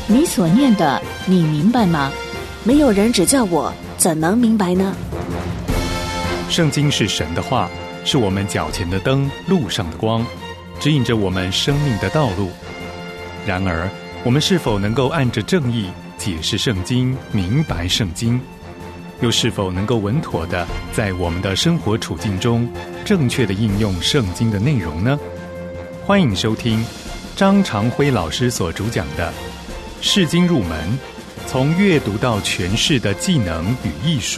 你所念的，你明白吗？ 没有人指教我，怎能明白呢？ 圣经是神的话，是我们脚前的灯，路上的光，指引着我们生命的道路。然而，我们是否能够按着正义解释圣经，明白圣经？又是否能够稳妥地在我们的生活处境中正确地应用圣经的内容呢？欢迎收听张长辉老师所主讲的《释经入门：从阅读到诠释的技能与艺术》。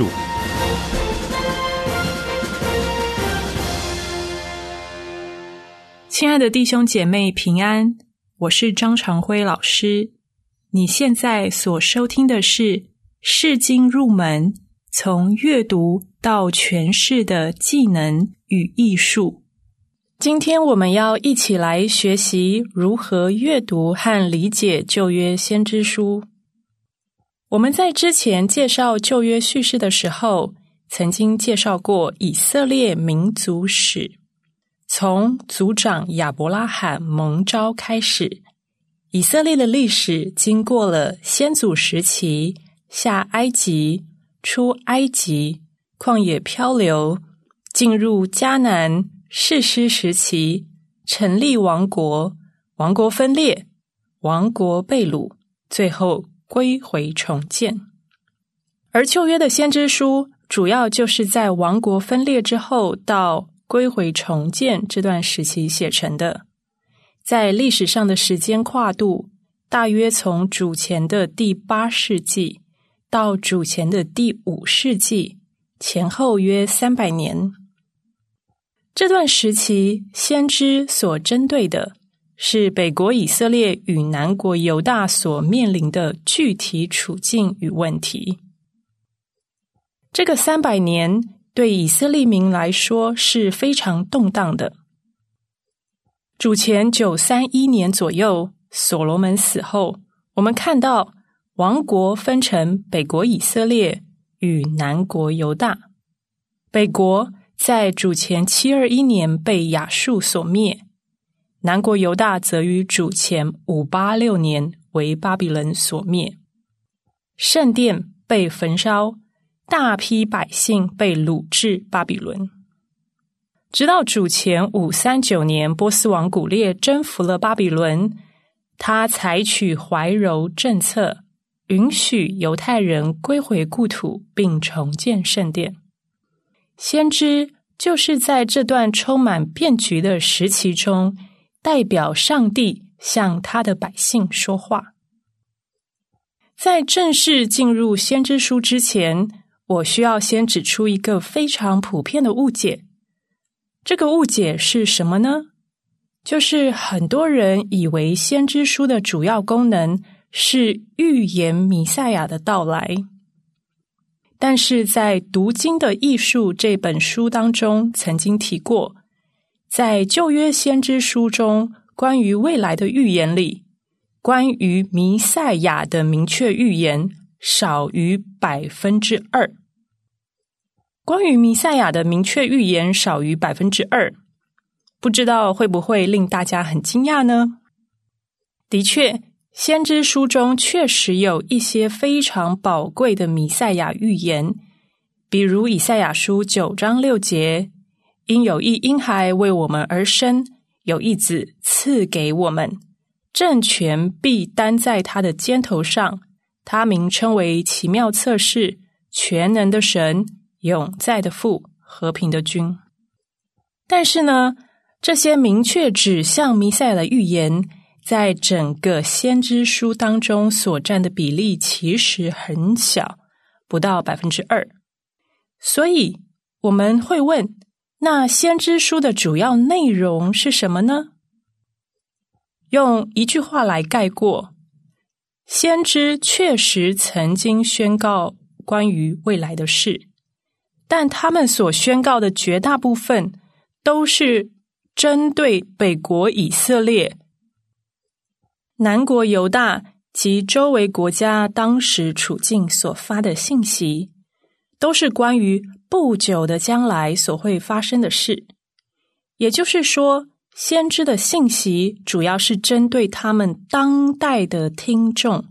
亲爱的弟兄姐妹平安，我是张长辉老师。你现在所收听的是《释经入门：从阅读到诠释的技能与艺术》。今天我们要一起来学习如何阅读和理解旧约先知书。我们在之前介绍旧约叙事的时候，曾经介绍过以色列民族史，从族长亚伯拉罕蒙召开始，以色列的历史经过了先祖时期、下埃及、出埃及、旷野漂流，进入迦南、士师时期，成立王国，王国分裂，王国被掳，最后归回重建。而旧约的先知书主要就是在王国分裂之后到归回重建这段时期写成的。在历史上的时间跨度大约从主前的第8世纪到主前的第5世纪，前后约300年。这段时期先知所针对的是北国以色列与南国犹大所面临的具体处境与问题。这个300年对以色列民来说是非常动荡的。主前931年左右，所罗门死后，我们看到王国分成北国以色列与南国犹大。北国在主前721年被亚述所灭，南国犹大则于主前586年为巴比伦所灭。圣殿被焚烧，大批百姓被掳至巴比伦。直到主前539年，波斯王古列征服了巴比伦，他采取怀柔政策，允许犹太人归回故土并重建圣殿。先知就是在这段充满变局的时期中，代表上帝向他的百姓说话。在正式进入先知书之前，我需要先指出一个非常普遍的误解。这个误解是什么呢？就是很多人以为先知书的主要功能是预言弥赛亚的到来。但是在《读经的艺术》这本书当中曾经提过，在旧约先知书中关于未来的预言里，关于弥赛亚的明确预言少于 2%。 关于弥赛亚的明确预言少于 2%， 不知道会不会令大家很惊讶呢？的确，先知书中确实有一些非常宝贵的弥赛亚预言，比如以赛亚书9章6节，因有一婴孩为我们而生，有一子赐给我们，政权必担在他的肩头上，他名称为奇妙策士，全能的神，永在的父，和平的君。但是呢，这些明确指向弥赛亚的预言在整个先知书当中所占的比例其实很小，不到 2%。 所以我们会问，那先知书的主要内容是什么呢？用一句话来概括，先知确实曾经宣告关于未来的事，但他们所宣告的绝大部分都是针对北国以色列、南国犹大及周围国家当时处境所发的信息，都是关于不久的将来所会发生的事。也就是说，先知的信息主要是针对他们当代的听众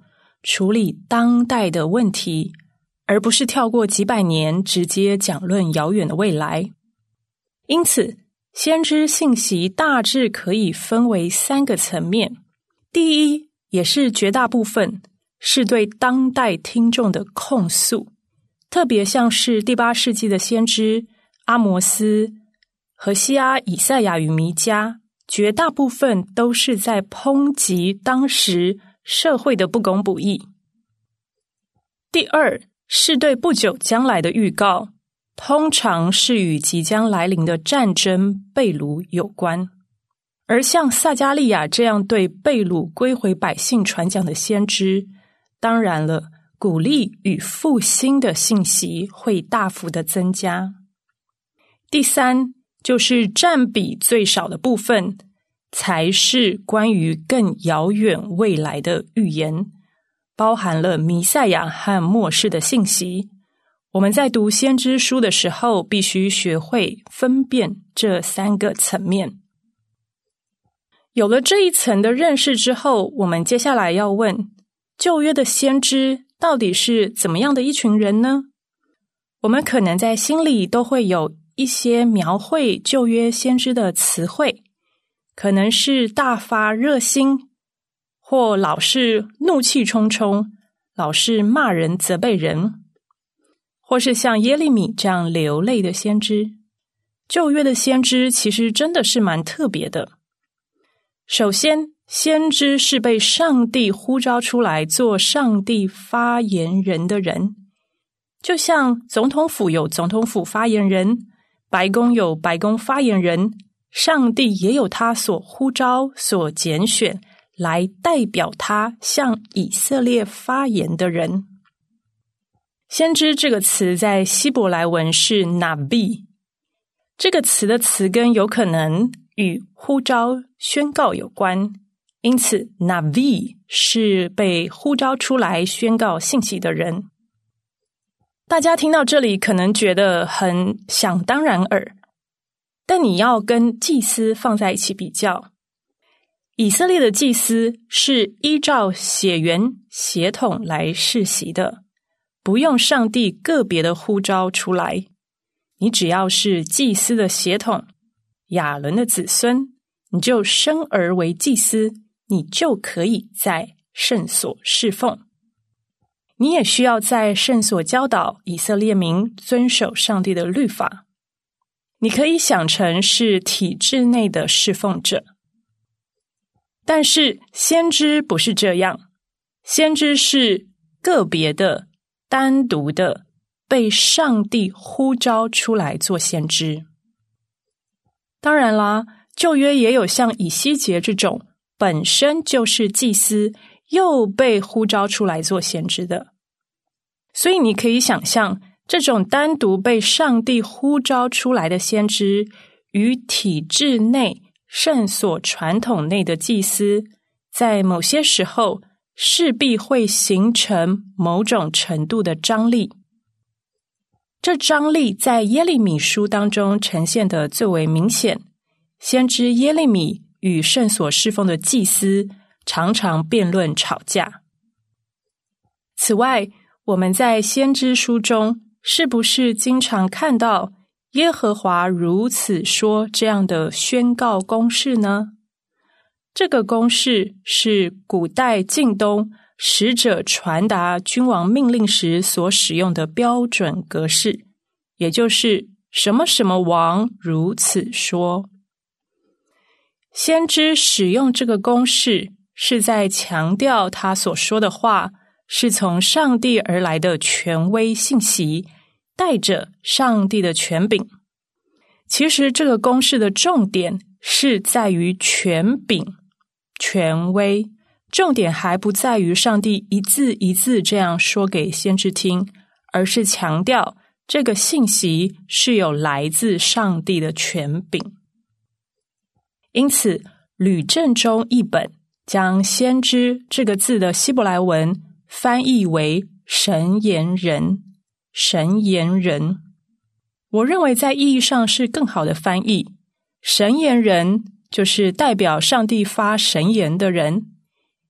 处理当代的问题，而不是跳过几百年直接讲论遥远的未来。因此，先知信息大致可以分为3个层面。第一，也是绝大部分，是对当代听众的控诉，特别像是第8世纪的先知阿摩斯、何西阿、以赛亚与弥迦，绝大部分都是在抨击当时社会的不公不义。第二，是对不久将来的预告，通常是与即将来临的战争被掳有关。而像撒迦利亚这样对被掳归回百姓传讲的先知，当然了，鼓励与复兴的信息会大幅的增加。第三，就是占比最少的部分，才是关于更遥远未来的预言，包含了弥赛亚和末世的信息。我们在读先知书的时候，必须学会分辨这3个层面。有了这一层的认识之后，我们接下来要问，旧约的先知到底是怎么样的一群人呢？我们可能在心里都会有一些描绘旧约先知的词汇，可能是大发热心，或老是怒气冲冲，老是骂人责备人，或是像耶利米这样流泪的先知。旧约的先知其实真的是蛮特别的。首先，先知是被上帝呼召出来做上帝发言人的人，就像总统府有总统府发言人，白宫有白宫发言人，上帝也有他所呼召、所拣选来代表他向以色列发言的人。先知这个词在希伯来文是 Nabi， 这个词的词根有可能与呼召、宣告有关，因此 Navi 是被呼召出来宣告信息的人。大家听到这里可能觉得很想当然耳，但你要跟祭司放在一起比较。以色列的祭司是依照血缘血统来世袭的，不用上帝个别的呼召出来。你只要是祭司的血统，亚伦的子孙，你就生而为祭司，你就可以在圣所侍奉。你也需要在圣所教导以色列民遵守上帝的律法。你可以想成是体制内的侍奉者。但是先知不是这样，先知是个别的、单独的，被上帝呼召出来做先知。当然啦，旧约也有像以西结这种本身就是祭司，又被呼召出来做先知的。所以你可以想象，这种单独被上帝呼召出来的先知，与体制内圣所传统内的祭司，在某些时候势必会形成某种程度的张力。这张力在耶利米书当中呈现得最为明显。先知耶利米与圣所侍奉的祭司常常辩论吵架。此外，我们在先知书中是不是经常看到耶和华如此说这样的宣告公式呢？这个公式是古代近东使者传达君王命令时所使用的标准格式，也就是什么什么王如此说。先知使用这个公式，是在强调他所说的话是从上帝而来的权威信息，带着上帝的权柄。其实这个公式的重点是在于权柄、权威，重点还不在于上帝一字一字这样说给先知听，而是强调这个信息是有来自上帝的权柄。因此，吕正中译本将先知这个字的希伯来文翻译为神言人，神言人。我认为在意义上是更好的翻译。神言人就是代表上帝发神言的人，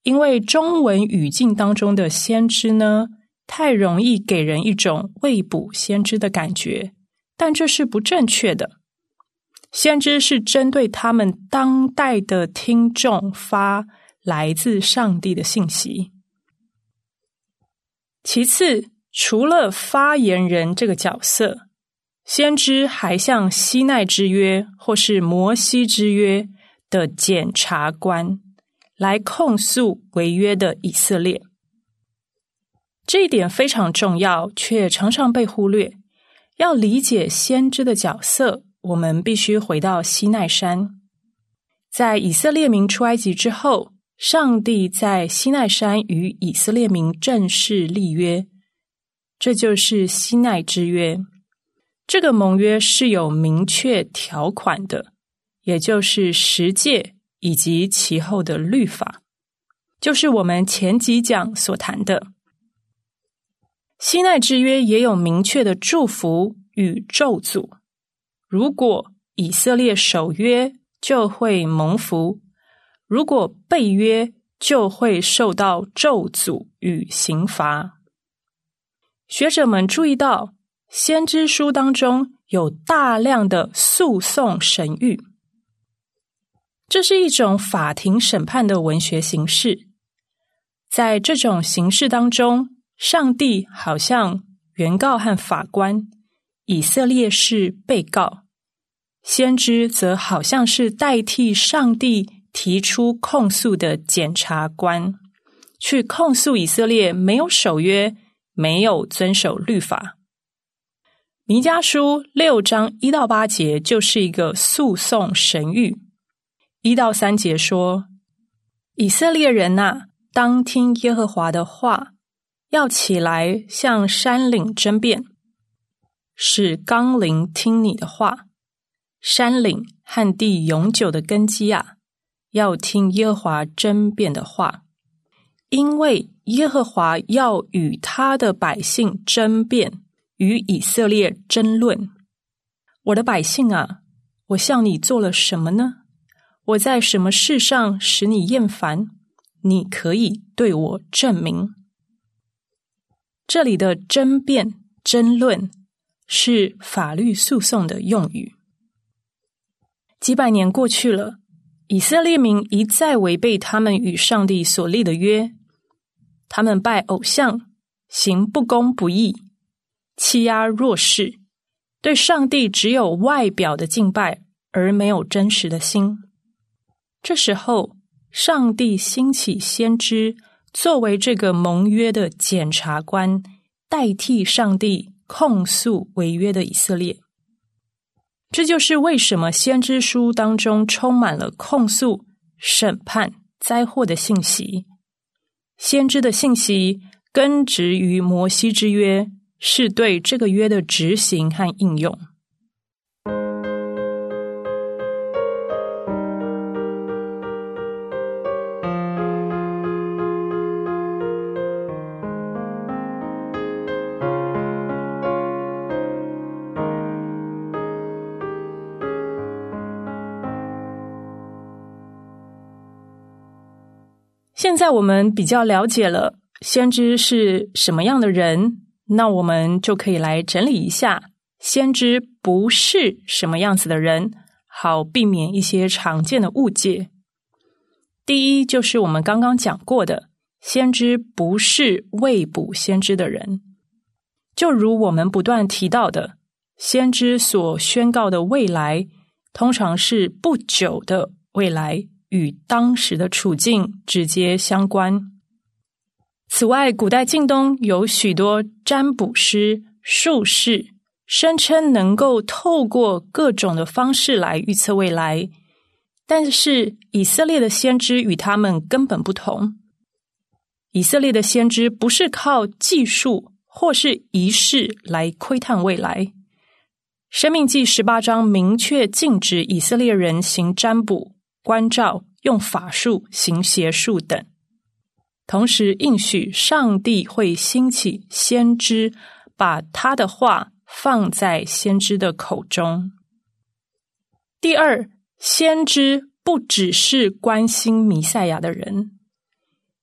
因为中文语境当中的先知呢，太容易给人一种未卜先知的感觉，但这是不正确的。先知是针对他们当代的听众发来自上帝的信息。其次，除了发言人这个角色，先知还像西奈之约或是摩西之约的检察官，来控诉违约的以色列。这一点非常重要，却常常被忽略。要理解先知的角色，我们必须回到西奈山。在以色列民出埃及之后，上帝在西奈山与以色列民正式立约，这就是西奈之约。这个盟约是有明确条款的，也就是十诫以及其后的律法，就是我们前几讲所谈的。西奈之约也有明确的祝福与咒诅，如果以色列守约，就会蒙福；如果背约，就会受到咒诅与刑罚。学者们注意到，先知书当中有大量的诉讼神谕，这是一种法庭审判的文学形式。在这种形式当中，上帝好像原告和法官，以色列是被告，先知则好像是代替上帝提出控诉的检察官，去控诉以色列没有守约，没有遵守律法。弥迦书6章1到8节就是一个诉讼神谕。1到3节说，以色列人啊，当听耶和华的话，要起来向山岭争辩，使冈陵听你的话。山岭和地永久的根基啊，要听耶和华争辩的话，因为耶和华要与他的百姓争辩，与以色列争论。我的百姓啊，我向你做了什么呢？我在什么事上使你厌烦？你可以对我证明。这里的争辩、争论是法律诉讼的用语。几百年过去了，以色列民一再违背他们与上帝所立的约，他们拜偶像，行不公不义，欺压弱势，对上帝只有外表的敬拜，而没有真实的心。这时候，上帝兴起先知，作为这个盟约的检察官，代替上帝控诉违约的以色列。这就是为什么先知书当中充满了控诉、审判、灾祸的信息。先知的信息根植于摩西之约，是对这个约的执行和应用。现在我们比较了解了先知是什么样的人，那我们就可以来整理一下先知不是什么样子的人，好避免一些常见的误解。第一，就是我们刚刚讲过的，先知不是未卜先知的人。就如我们不断提到的，先知所宣告的未来，通常是不久的未来，与当时的处境直接相关。此外，古代近东有许多占卜师、术士，声称能够透过各种的方式来预测未来，但是以色列的先知与他们根本不同。以色列的先知不是靠技术或是仪式来窥探未来。申命记18章明确禁止以色列人行占卜、观照、用法术、行邪术等，同时应许上帝会兴起先知，把他的话放在先知的口中。第二，先知不只是关心弥赛亚的人，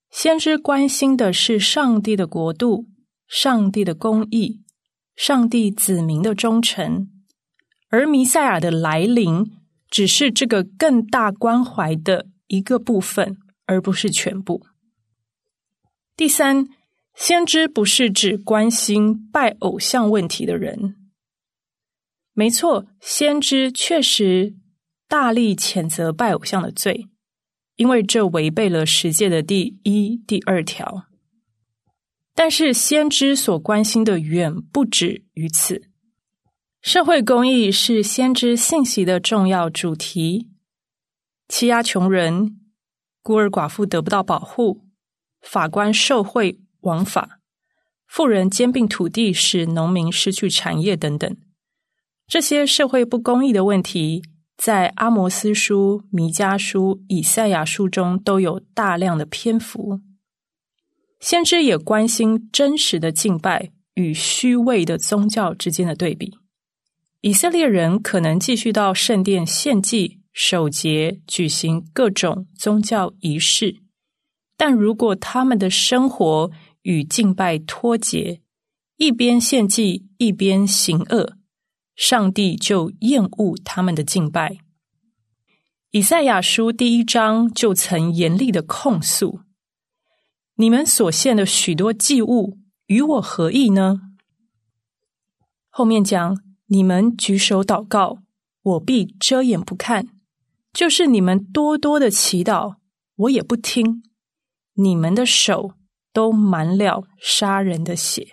先知关心的是上帝的国度、上帝的公义、上帝子民的忠诚，而弥赛亚的来临只是这个更大关怀的一个部分，而不是全部。第三，先知不是只关心拜偶像问题的人。没错，先知确实大力谴责拜偶像的罪，因为这违背了十诫的第1、第2条。但是先知所关心的远不止于此。社会公义是先知信息的重要主题，欺压穷人、孤儿寡妇得不到保护、法官受贿枉法、富人兼并土地使农民失去产业等等，这些社会不公义的问题在阿摩斯书、弥迦书、以赛亚书中都有大量的篇幅。先知也关心真实的敬拜与虚伪的宗教之间的对比。以色列人可能继续到圣殿献祭、守节、举行各种宗教仪式，但如果他们的生活与敬拜脱节，一边献祭一边行恶，上帝就厌恶他们的敬拜。以赛亚书第1章就曾严厉的控诉：你们所献的许多祭物与我何异呢？后面讲：你们举手祷告，我必遮掩不看；就是你们多多的祈祷，我也不听。你们的手都满了杀人的血。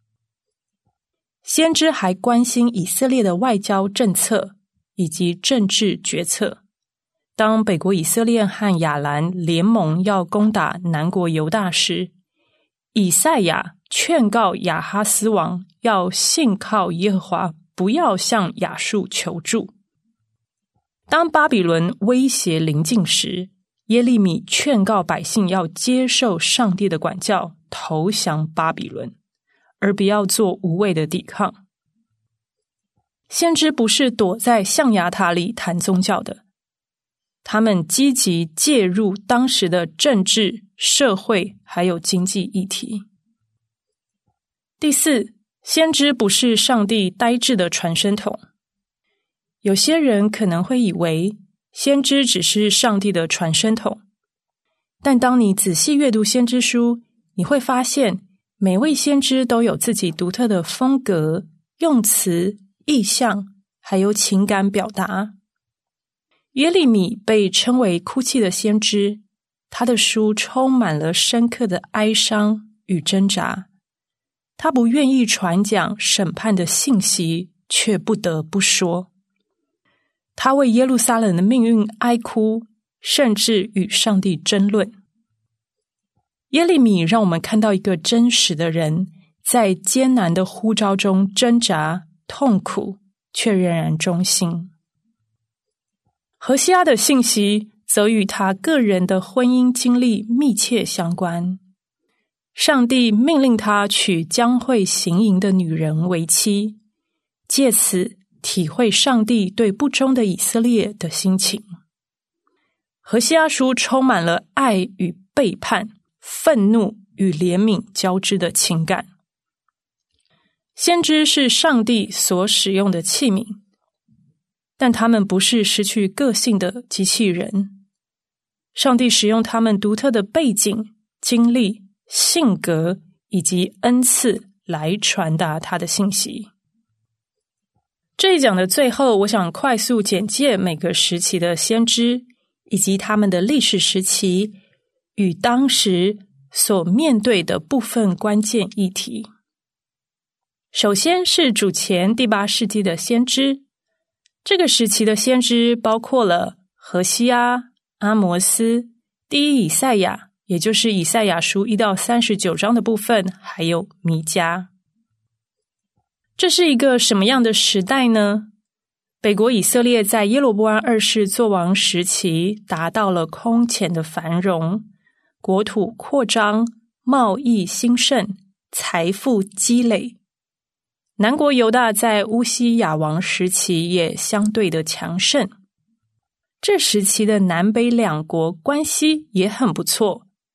先知还关心以色列的外交政策以及政治决策。当北国以色列和亚兰联盟要攻打南国犹大时，以赛亚劝告亚哈斯王要信靠耶和华，不要向亚述求助。当巴比伦威胁临近时，耶利米劝告百姓要接受上帝的管教，投降巴比伦，而不要做无谓的抵抗。先知不是躲在象牙塔里谈宗教的，他们积极介入当时的政治、社会还有经济议题。第四，先知不是上帝呆滞的传声筒。有些人可能会以为先知只是上帝的传声筒，但当你仔细阅读先知书，你会发现每位先知都有自己独特的风格、用词、意象，还有情感表达。耶利米被称为哭泣的先知，他的书充满了深刻的哀伤与挣扎。他不愿意传讲审判的信息，却不得不说。他为耶路撒冷的命运哀哭，甚至与上帝争论。耶利米让我们看到一个真实的人，在艰难的呼召中挣扎、痛苦，却仍然忠心。何西阿的信息则与他个人的婚姻经历密切相关。上帝命令他娶将会行淫的女人为妻，借此体会上帝对不忠的以色列的心情。何西阿书充满了爱与背叛、愤怒与怜悯交织的情感。先知是上帝所使用的器皿，但他们不是失去个性的机器人。上帝使用他们独特的背景、经历、性格以及恩赐来传达他的信息。这一讲的最后，我想快速简介每个时期的先知以及他们的历史时期与当时所面对的部分关键议题。首先是主前第8世纪的先知，这个时期的先知包括了何西阿、阿摩斯、第一以赛亚，也就是以赛亚书1到39章的部分，还有弥迦。这是一个什么样的时代呢？北国以色列在耶罗波安2世作王时期达到了空前的繁荣，国土扩张，贸易兴盛，财富积累。南国犹大在乌西雅王时期也相对的强盛。这时期的南北两国关系也很不错，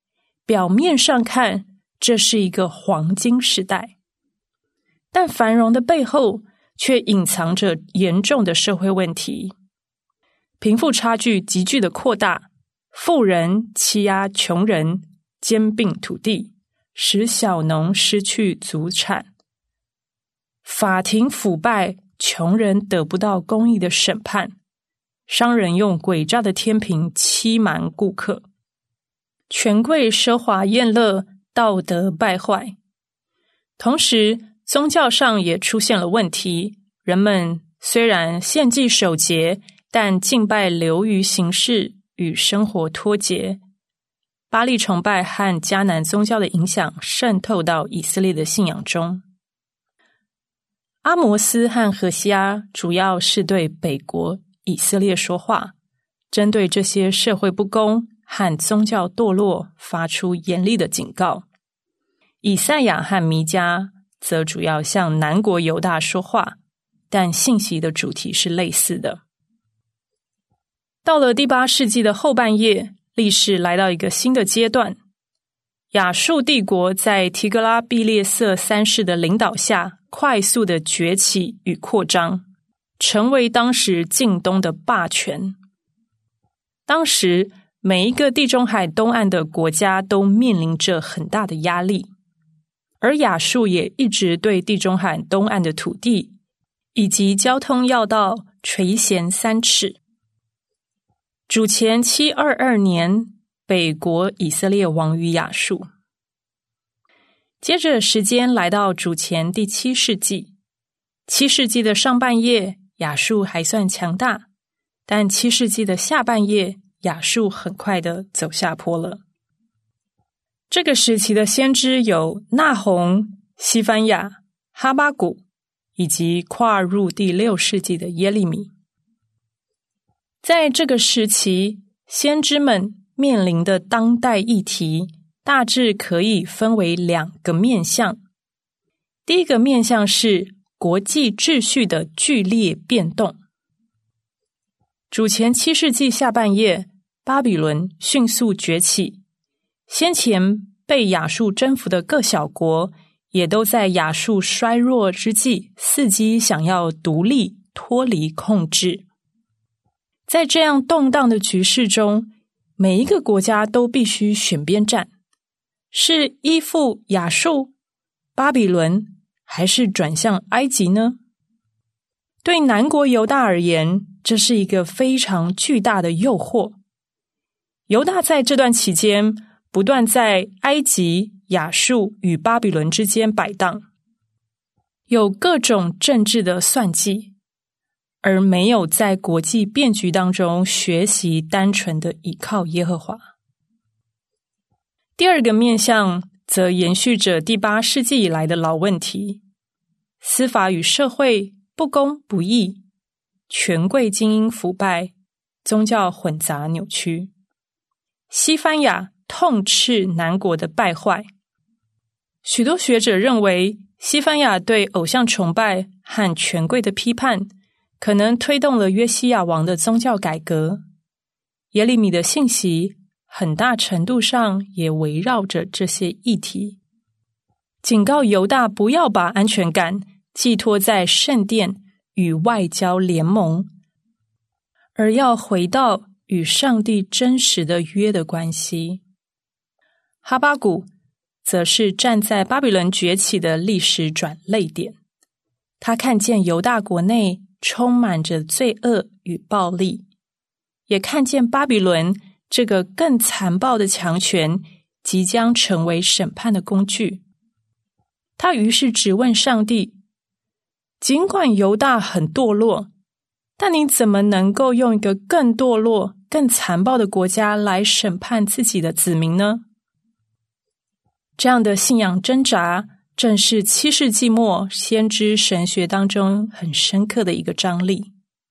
表面上看，这是一个黄金时代，但繁荣的背后却隐藏着严重的社会问题。贫富差距急剧的扩大，富人欺压穷人，兼并土地，使小农失去祖产。法庭腐败，穷人得不到公义的审判，商人用诡诈的天平欺瞒顾客，权贵奢华宴乐，道德败坏。同时，宗教上也出现了问题，人们虽然献祭守节，但敬拜流于形式，与生活脱节。巴力崇拜和迦南宗教的影响渗透到以色列的信仰中。阿摩斯和何西阿主要是对北国以色列说话，针对这些社会不公和宗教堕落发出严厉的警告。以赛亚和弥迦则主要向南国犹大说话，但信息的主题是类似的。到了第8世纪的后半叶，历史来到一个新的阶段。亚述帝国在提格拉毕列色3世的领导下，快速的崛起与扩张，成为当时近东的霸权。当时每一个地中海东岸的国家都面临着很大的压力，而亚述也一直对地中海东岸的土地以及交通要道垂涎3尺。主前722年，北国以色列亡于亚述。接着时间来到主前第7世纪，7世纪的上半叶，亚述还算强大，但7世纪的下半叶，亚述很快的走下坡了。这个时期的先知有纳鸿、西番雅、哈巴谷，以及跨入第6世纪的耶利米。在这个时期，先知们面临的当代议题大致可以分为2个面向。第一个面向是国际秩序的剧烈变动。主前7世纪下半叶，巴比伦迅速崛起，先前被亚述征服的各小国也都在亚述衰弱之际，伺机想要独立脱离控制。在这样动荡的局势中，每一个国家都必须选边站，是依附亚述、巴比伦，还是转向埃及呢？对南国犹大而言，这是一个非常巨大的诱惑。犹大在这段期间不断在埃及、亚述与巴比伦之间摆荡，有各种政治的算计，而没有在国际变局当中学习单纯的依靠耶和华。第二个面向则延续着第8世纪以来的老问题：司法与社会不公不义，权贵精英腐败，宗教混杂扭曲。西番雅痛斥南国的败坏。许多学者认为，西番雅对偶像崇拜和权贵的批判可能推动了约西亚王的宗教改革。耶利米的信息很大程度上也围绕着这些议题，警告犹大不要把安全感寄托在圣殿与外交联盟，而要回到与上帝真实的约的关系。哈巴谷则是站在巴比伦崛起的历史转捩点，他看见犹大国内充满着罪恶与暴力，也看见巴比伦这个更残暴的强权即将成为审判的工具。他于是质问上帝，尽管犹大很堕落，但你怎么能够用一个更堕落、更残暴的国家来审判自己的子民呢？这样的信仰挣扎，正是7世纪末先知神学当中很深刻的一个张力。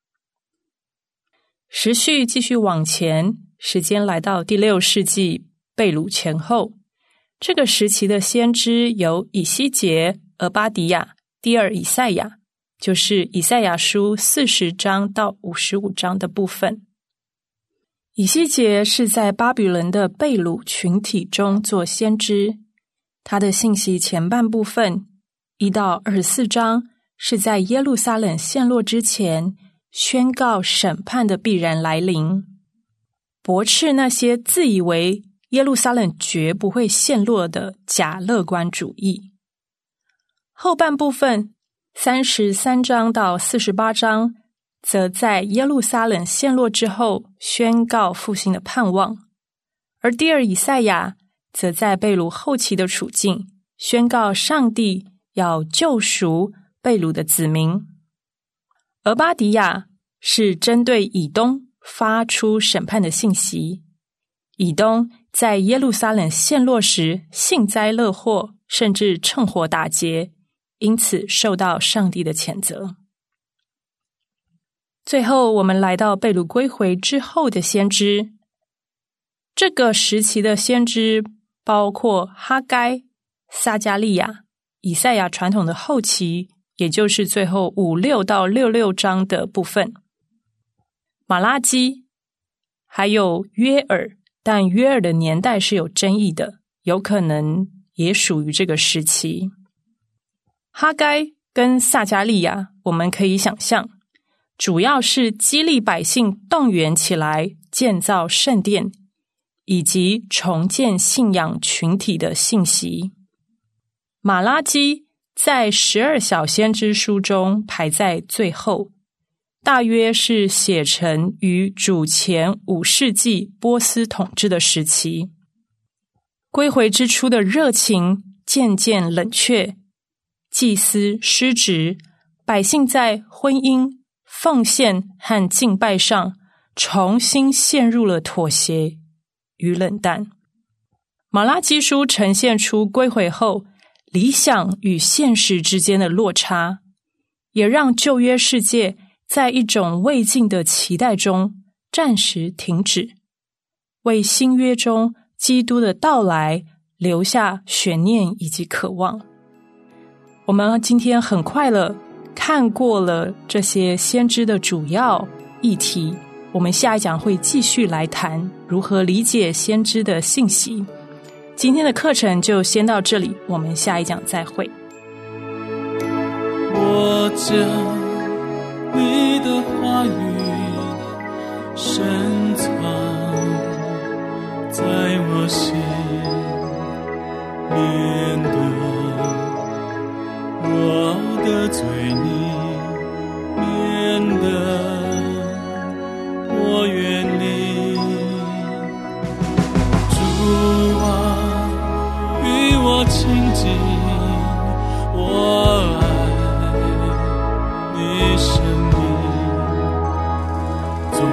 时序继续往前，时间来到第6世纪被掳前后，这个时期的先知有以西结、俄巴底亚、第2以赛亚，就是以赛亚书40章到55章的部分。 以西结是在巴比伦的被掳群体中做先知，他的信息前半部分1到24章是在耶路撒冷陷落之前宣告审判的必然来临，驳斥那些自以为耶路撒冷绝不会陷落的假乐观主义。后半部分33章到48章则在耶路撒冷陷落之后宣告复兴的盼望，而第二以赛亚则在被掳后期的处境宣告上帝要救赎被掳的子民。俄巴底亚是针对以东发出审判的信息，以东在耶路撒冷陷落时幸灾乐祸，甚至趁火打劫，因此受到上帝的谴责。最后我们来到被掳归回之后的先知，这个时期的先知包括哈该、撒迦利亚、以赛亚传统的后期，也就是最后56到66章的部分，马拉基，还有约珥，但约珥的年代是有争议的，有可能也属于这个时期。哈该跟撒迦利亚我们可以想象，主要是激励百姓动员起来建造圣殿，以及重建信仰群体的信息。马拉基在12小先知书中排在最后，大约是写成于主前5世纪波斯统治的时期。归回之初的热情渐渐冷却，祭司失职，百姓在婚姻、奉献和敬拜上重新陷入了妥协与冷淡。马拉基书呈现出归回后理想与现实之间的落差，也让旧约世界在一种未尽的期待中暂时停止，为新约中基督的到来留下悬念以及渴望。我们今天很快乐看过了这些先知的主要议题，我们下一讲会继续来谈如何理解先知的信息。今天的课程就先到这里，我们下一讲再会。 我将你的话语深藏在我心，免得我得罪你，免得我远离。主啊，与我亲近，我爱你生命，做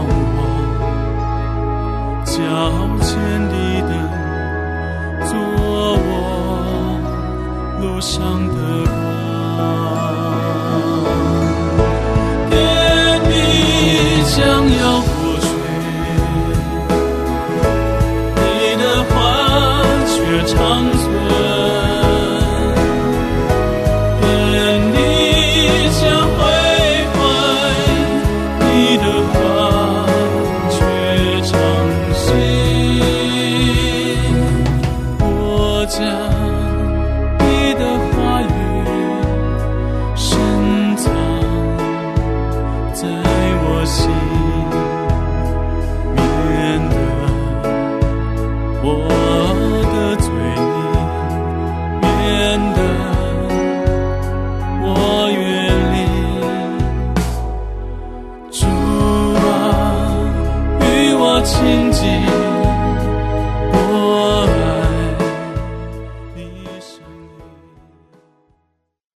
我脚前的灯，做我路上的光。天地将要过去，你的话却长存。亲近